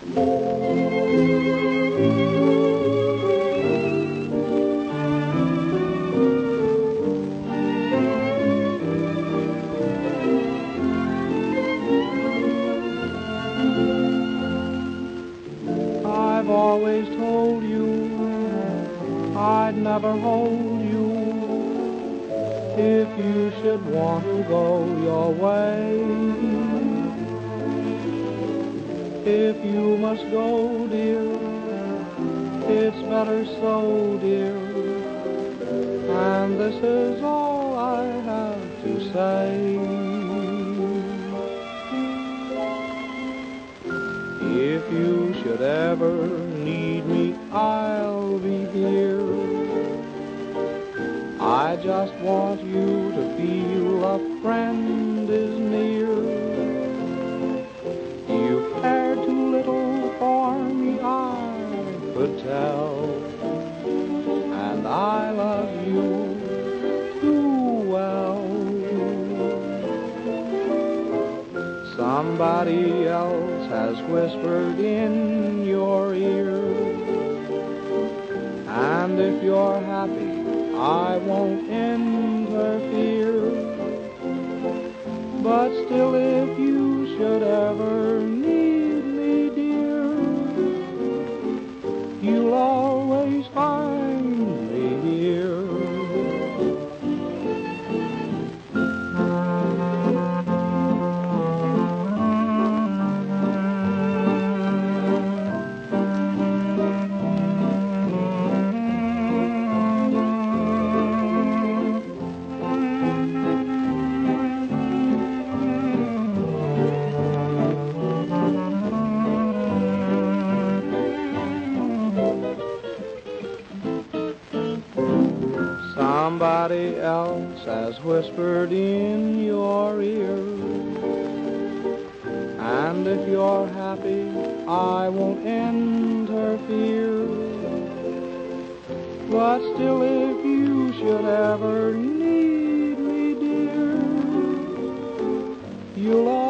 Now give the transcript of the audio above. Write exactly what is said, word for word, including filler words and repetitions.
I've always told you I'd never hold you if you should want to go your way. If you must go, dear, it's better so, dear, and this is all I have to say. If you should ever need me, I'll be here. I just want you to feel a friend is near. You care too little for me, I could tell, and I love you too well. Somebody else has whispered in your ear, and if you're happy, I won't interfere. But still, if you should ever need me, dear, you'll always find me here. Somebody else has whispered in your ear, and if you're happy, I won't interfere. But still, if you should ever need me, dear, you'll